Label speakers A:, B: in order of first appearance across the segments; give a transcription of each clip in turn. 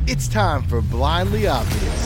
A: It's time for Blindly Obvious.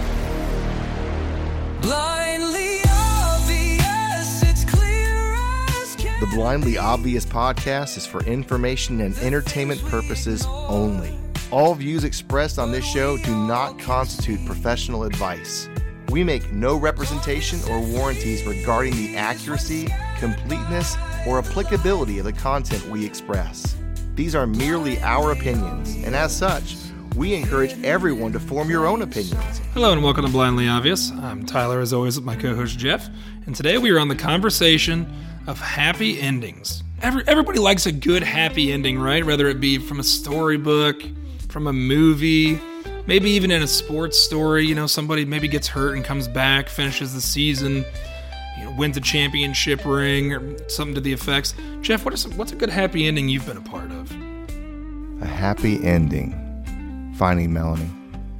B: Blindly obvious, it's clear as can.
A: The Blindly Obvious podcast is for information and entertainment purposes only. All views expressed on this show do not constitute professional advice. We make no representation or warranties regarding the accuracy, completeness, or applicability of the content we express. These are merely our opinions, and as such, we encourage everyone to form your own opinions.
C: Hello and welcome to Blindly Obvious. I'm Tyler, as always, with my co-host Jeff, and today we are on the conversation of happy endings. Everybody likes a good happy ending, right? Whether it be from a storybook, from a movie, maybe even in a sports story. You know, somebody maybe gets hurt and comes back, finishes the season, wins a championship ring, or something to the effects. Jeff, what's a good happy ending you've been a part of?
A: A happy ending. Finding Melanie.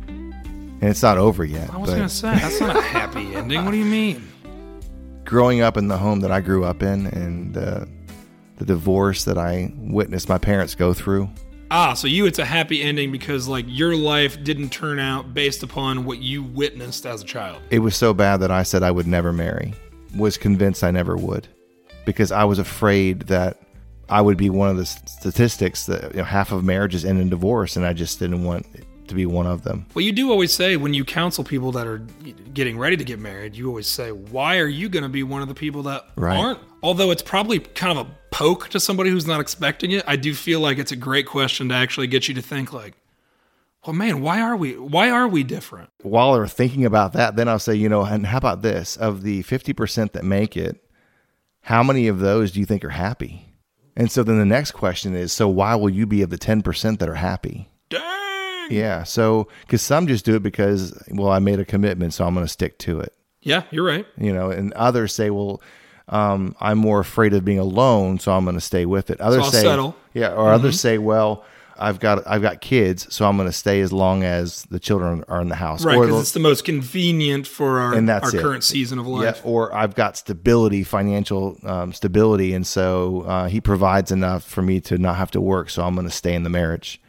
A: And it's not over yet.
C: I was going to say, that's not a happy ending. What do you mean?
A: Growing up in the home that I grew up in and the divorce that I witnessed my parents go through.
C: So it's a happy ending because, like, your life didn't turn out based upon what you witnessed as a child.
A: It was so bad that I said I would never marry. Was convinced I never would. Because I was afraid that I would be one of the statistics that half of marriages end in divorce, and I just didn't want to be one of them.
C: Well, you do always say when you counsel people that are getting ready to get married, you always say, why are you going to be one of the people that aren't? Although it's probably kind of a poke to somebody who's not expecting it, I do feel like it's a great question to actually get you to think like, well, man, why are we different?
A: While they're thinking about that, then I'll say, and how about this? Of the 50% that make it, how many of those do you think are happy? And so then the next question is, so why will you be of the 10% that are happy?
C: Dang!
A: Yeah, so, because some just do it because, well, I made a commitment, so I'm going to stick to it.
C: Yeah, you're right.
A: And others say, well, I'm more afraid of being alone, so I'm going to stay with it. Others
C: so I'll
A: say,
C: settle.
A: Yeah, or others say, well, I've got kids, so I'm going to stay as long as the children are in the house.
C: Right, because it's the most convenient for our current season of life.
A: Yeah, or I've got stability, financial stability, and so he provides enough for me to not have to work, so I'm going to stay in the marriage.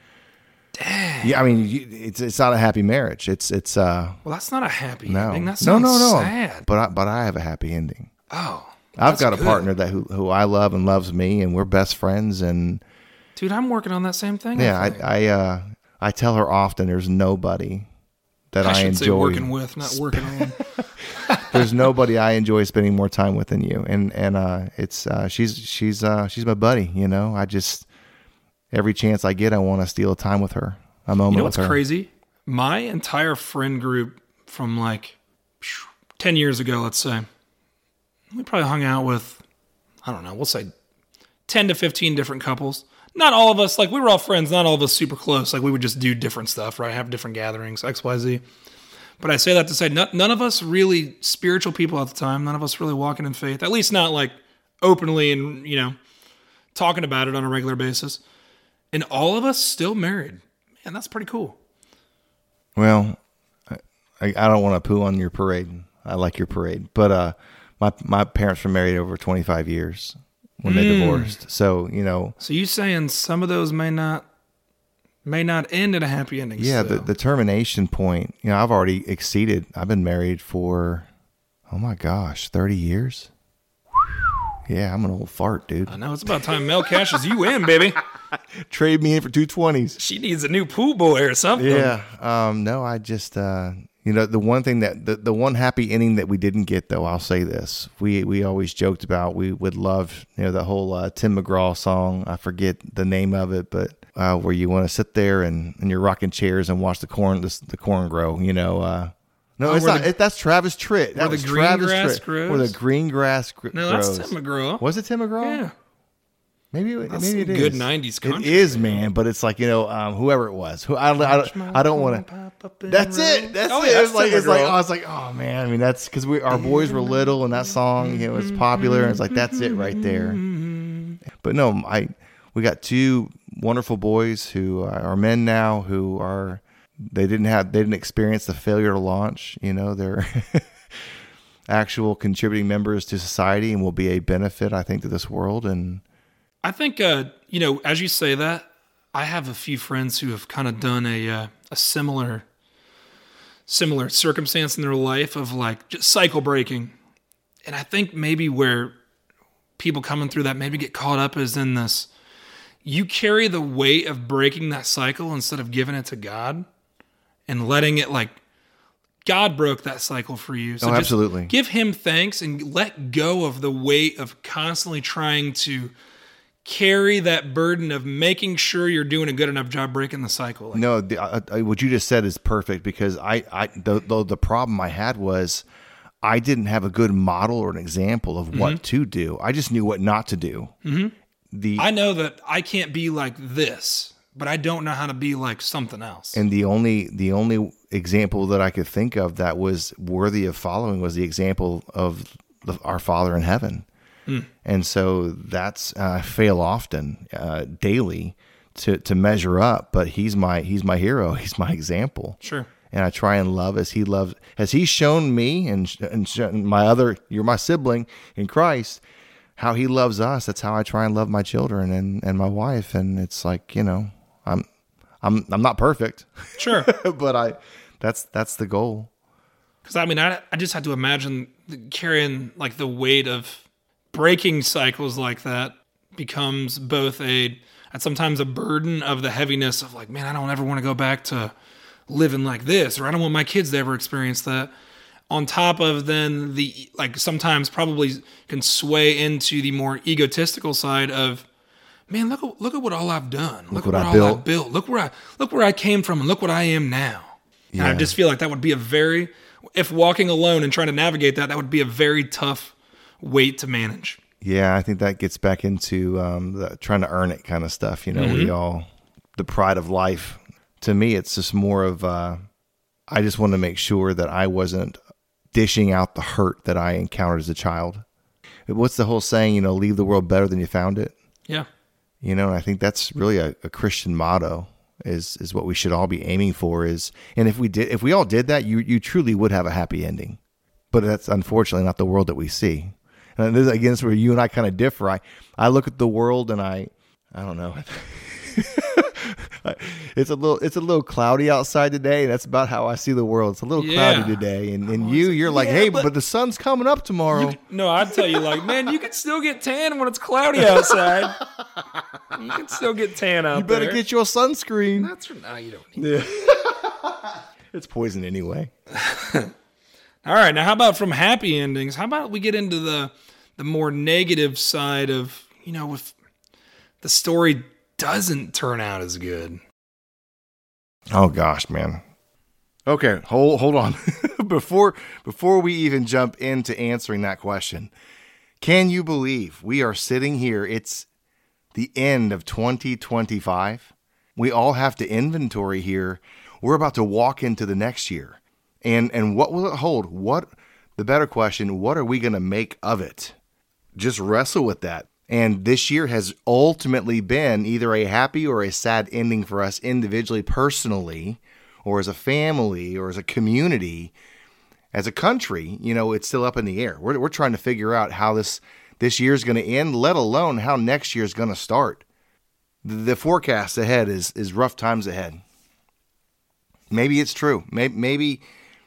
C: Dang.
A: Yeah, I mean, it's not a happy marriage. It's
C: well, that's not a happy ending. That's
A: no,
C: sad.
A: But I have a happy ending.
C: Oh,
A: I've got a partner that who I love and loves me, and we're best friends. And
C: dude, I'm working on that same thing.
A: Yeah, I tell her often there's nobody that I enjoy
C: say working with, not working on.
A: There's nobody I enjoy spending more time with than you, and it's she's my buddy. I just every chance I get, I want to steal time with her. A moment.
C: You know what's
A: with her.
C: crazy? My entire friend group from like 10 years ago, let's say, we probably hung out with, I don't know, we'll say 10 to 15 different couples. Not all of us, like we were all friends, not all of us super close. Like we would just do different stuff, right? Have different gatherings, X, Y, Z. But I say that to say none of us really spiritual people at the time. None of us really walking in faith, at least not like openly and, talking about it on a regular basis. And all of us still married. Man, that's pretty cool.
A: Well, I don't want to poo on your parade. I like your parade. But my parents were married over 25 years when they divorced. So,
C: So you saying some of those may not end in a happy ending?
A: Yeah, the termination point, I've already exceeded. I've been married for, oh my gosh, 30 years? Yeah, I'm an old fart, dude.
C: I know. It's about time Mel cashes you in, baby.
A: Trade me in for 220s.
C: She needs a new pool boy or something.
A: Yeah. No, I just, the one thing the one happy ending that we didn't get, though, I'll say this. We always joked about, we would love, the whole Tim McGraw song. I forget the name of it, but where you want to sit there and you're rocking chairs and watch the corn grow, No, it's not. That's Travis Tritt. That was Travis Tritt. Where the green grass grows.
C: No, that's Tim McGraw.
A: Was it Tim McGraw?
C: Yeah.
A: Maybe it is.
C: Good 90s country.
A: It is, man. But it's like, whoever it was. I don't want to. That's it. That's it.
C: It's
A: like I was like, oh man. I mean, that's because our boys were little and that song, was popular. And it's like, that's it right there. But no, we got two wonderful boys who are men now who are. They didn't experience the failure to launch. They're actual contributing members to society and will be a benefit, I think, to this world. And
C: I think, as you say that, I have a few friends who have kind of done a similar circumstance in their life of like just cycle breaking. And I think maybe where people coming through that maybe get caught up is in this. You carry the weight of breaking that cycle instead of giving it to God and letting it like, God broke that cycle for you. So just
A: absolutely.
C: give him thanks and let go of the weight of constantly trying to carry that burden of making sure you're doing a good enough job breaking the cycle. Like,
A: No, what you just said is perfect because the problem I had was I didn't have a good model or an example of what to do. I just knew what not to do.
C: I know that I can't be like this, but I don't know how to be like something else.
A: And the only example that I could think of that was worthy of following was the example of our Father in heaven. And so that's I fail often, daily, to measure up. But he's my hero. He's my example.
C: Sure.
A: And I try and love as he loves, as he's shown me and shown you're my sibling in Christ, how he loves us. That's how I try and love my children and my wife. And it's like, I'm not perfect.
C: Sure.
A: But that's the goal.
C: Because I mean, I just had to imagine carrying like the weight of breaking cycles like that becomes both and sometimes a burden of the heaviness of like, man, I don't ever want to go back to living like this, or I don't want my kids to ever experience that. On top of then the, like sometimes probably can sway into the more egotistical side of, man, look at what all I've done. Look at what all I've built. Look where I came from and look what I am now. Yeah. And I just feel like that would be if walking alone and trying to navigate that would be a very tough weight to manage.
A: Yeah, I think that gets back into the trying to earn it kind of stuff. The pride of life. To me, it's just more of I just want to make sure that I wasn't dishing out the hurt that I encountered as a child. What's the whole saying, leave the world better than you found it?
C: Yeah.
A: And I think that's really a Christian motto is what we should all be aiming for is, and if we all did that, you truly would have a happy ending. But that's unfortunately not the world that we see. And this, again, is where you and I kind of differ. I look at the world and I don't know. It's a little cloudy outside today. And that's about how I see the world. It's a little cloudy today. And you're like, hey, but the sun's coming up tomorrow.
C: No, I'd tell you like, man, you can still get tan when it's cloudy outside. You can still get tan out there.
A: You better get your sunscreen.
C: That's no, you don't need
A: It's poison anyway.
C: All right, now how about from happy endings? How about we get into the more negative side of, if the story doesn't turn out as good?
A: Oh gosh, man. Okay, hold on. before we even jump into answering that question, can you believe we are sitting here? It's the end of 2025. We all have to inventory here. We're about to walk into the next year. And what will it hold? The better question, what are we going to make of it? Just wrestle with that. And this year has ultimately been either a happy or a sad ending for us individually, personally, or as a family, or as a community, as a country. It's still up in the air. We're trying to figure out how this year is going to end, let alone how next year is going to start. The forecast ahead is rough times ahead. Maybe it's true. Maybe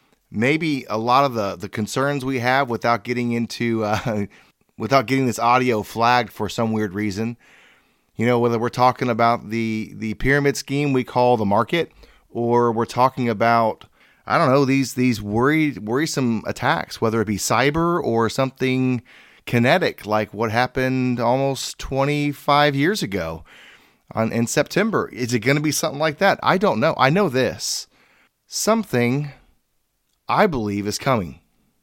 A: a lot of the concerns we have without getting into without getting this audio flagged for some weird reason, whether we're talking about the pyramid scheme we call the market, or we're talking about, I don't know, these worrisome attacks, whether it be cyber or something kinetic like what happened almost 25 years ago in September. Is it going to be something like that? I don't know. I know this. Something I believe is coming.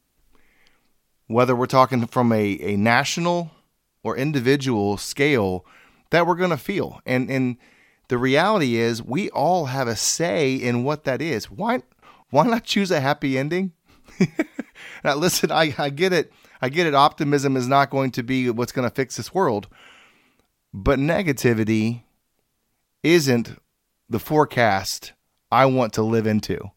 A: Whether we're talking from a national or individual scale that we're going to feel. And the reality is we all have a say in what that is. Why not choose a happy ending? Now listen, I get it. I get it. Optimism is not going to be what's going to fix this world. But negativity isn't the forecast I want to live into.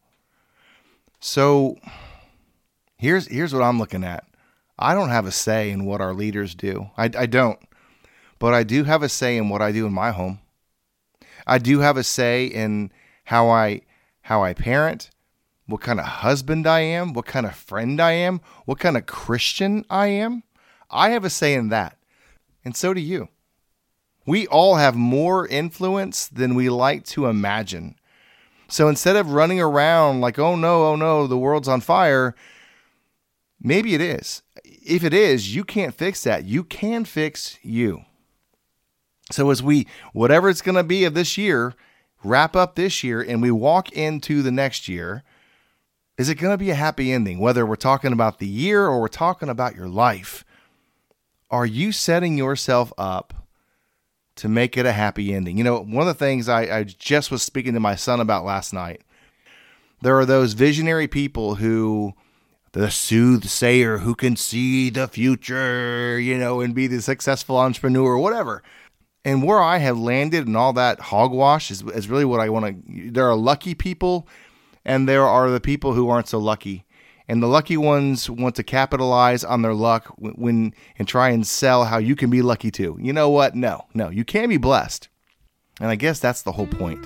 A: So here's what I'm looking at. I don't have a say in what our leaders do. I don't. But I do have a say in what I do in my home. I do have a say in how I parent, what kind of husband I am, what kind of friend I am, what kind of Christian I am. I have a say in that. And so do you. We all have more influence than we like to imagine. So instead of running around like, oh no, the world's on fire, maybe it is. If it is, you can't fix that. You can fix you. So as we, whatever it's going to be of this year, wrap up this year and we walk into the next year, is it going to be a happy ending? Whether we're talking about the year or we're talking about your life, are you setting yourself up to make it a happy ending? You know, one of the things I just was speaking to my son about last night, there are those visionary people who, the soothsayer who can see the future, you know, and be the successful entrepreneur or whatever. And where I have landed and all that hogwash is really what I want to. There are lucky people and there are the people who aren't so lucky. And the lucky ones want to capitalize on their luck and try and sell how you can be lucky too. You know what? No, you can be blessed. And I guess that's the whole point.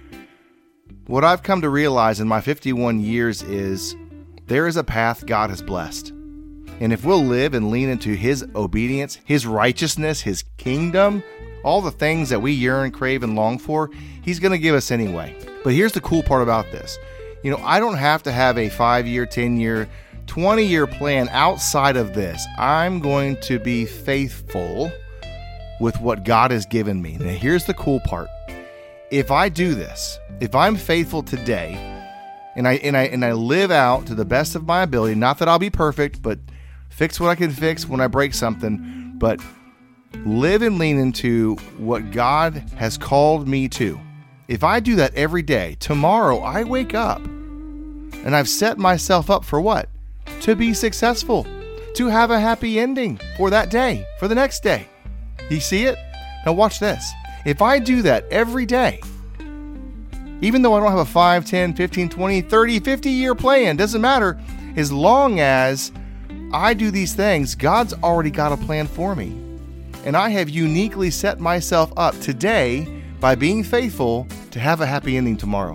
A: What I've come to realize in my 51 years is there is a path God has blessed. And if we'll live and lean into His obedience, His righteousness, His kingdom, all the things that we yearn, crave, and long for, He's going to give us anyway. But here's the cool part about this. You know, I don't have to have a 5-year, 10-year, 20-year plan outside of this. I'm going to be faithful with what God has given me. Now, here's the cool part. If I do this, if I'm faithful today, and I live out to the best of my ability, not that I'll be perfect, but fix what I can fix when I break something, but live and lean into what God has called me to. If I do that every day, tomorrow I wake up and I've set myself up for what? To be successful, to have a happy ending for that day, for the next day. You see it? Now watch this. If I do that every day, even though I don't have a 5, 10, 15, 20, 30, 50-year plan, doesn't matter. As long as I do these things, God's already got a plan for me. And I have uniquely set myself up today by being faithful to have a happy ending tomorrow.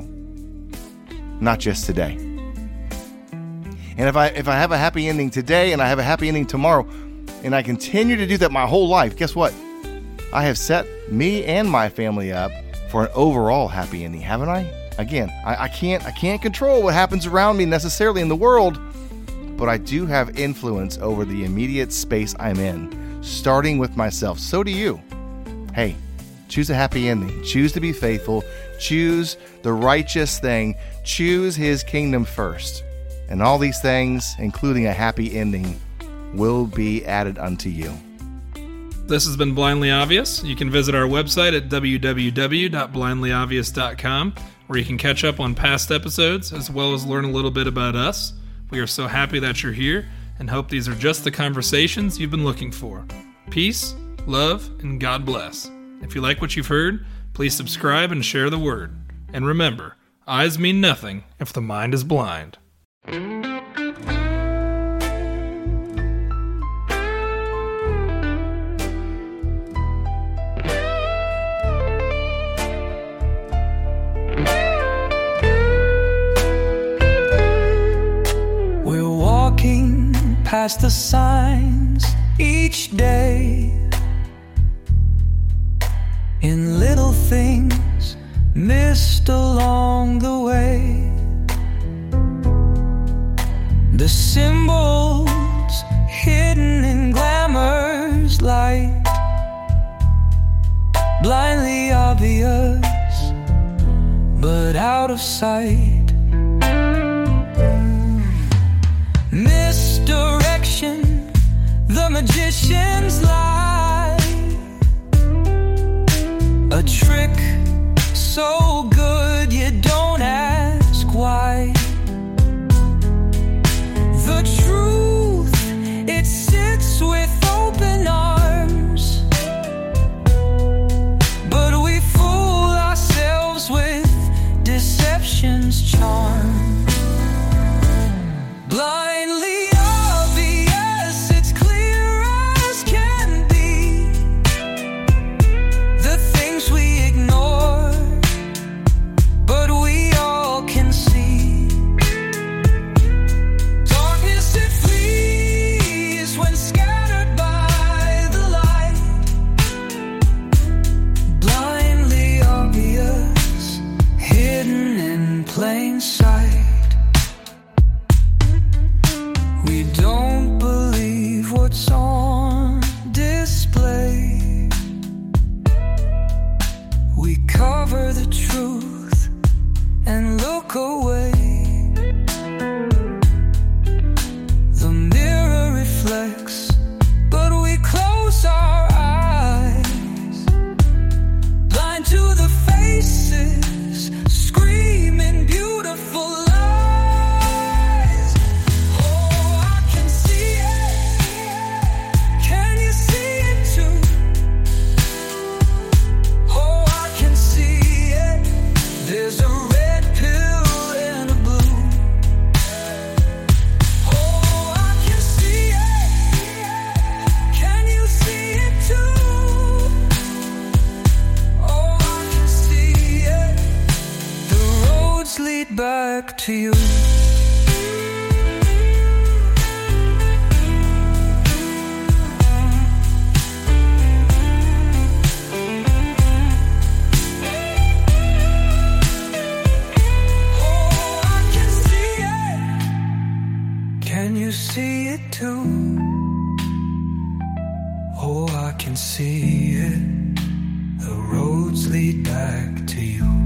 A: Not just today. And if I have a happy ending today and I have a happy ending tomorrow, and I continue to do that my whole life, guess what? I have set me and my family up for an overall happy ending, haven't I? Again, I can't control what happens around me necessarily in the world, but I do have influence over the immediate space I'm in, starting with myself. So do you. Hey, choose a happy ending. Choose to be faithful. Choose the righteous thing. Choose His kingdom first. And all these things, including a happy ending, will be added unto you.
C: This has been Blindly Obvious. You can visit our website at www.blindlyobvious.com, where you can catch up on past episodes as well as learn a little bit about us. We are so happy that you're here and hope these are just the conversations you've been looking for. Peace, love, and God bless. If you like what you've heard, please subscribe and share the word. And remember, eyes mean nothing if the mind is blind.
B: We're walking past the signs each day, in little things missed along the way. The symbols hidden in glamour's light, blindly obvious, but out of sight. Misdirection, the magician's lie, a trick so good you don't ask why. The truth, it sits with open arms, but we fool ourselves with deception's charm. Blindly obvious, it's clear as can be. The things we ignore plain sight. We don't believe what's on display. We cover the truth and look away. The mirror reflects, but we close our eyes, blind to the faces screaming beautiful lies. Oh, I can see it. Can you see it too? Oh, I can see it. There's a red pill and a blue. Oh, I can see it. Can you see it too? Oh, I can see it. The roads lead back to you. Oh, I can see it. Can you see it too? Oh, I can see it. The roads lead back to you.